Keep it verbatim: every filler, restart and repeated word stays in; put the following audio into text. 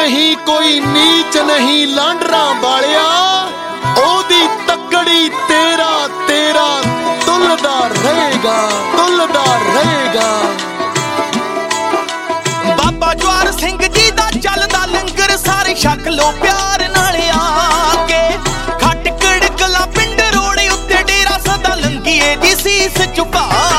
नहीं कोई नीच नहीं लांडरा बालिया, ओदी तकड़ी तेरा तेरा तुलदा रहेगा तुलदा रहेगा। बाबा जवार सिंह जी दा चलदा लंगर सारे छक लो प्यार नाल आके। खट कड़कला पिंड रोड़े उत्ते डेरा सदा लंघीए दी सीस झुका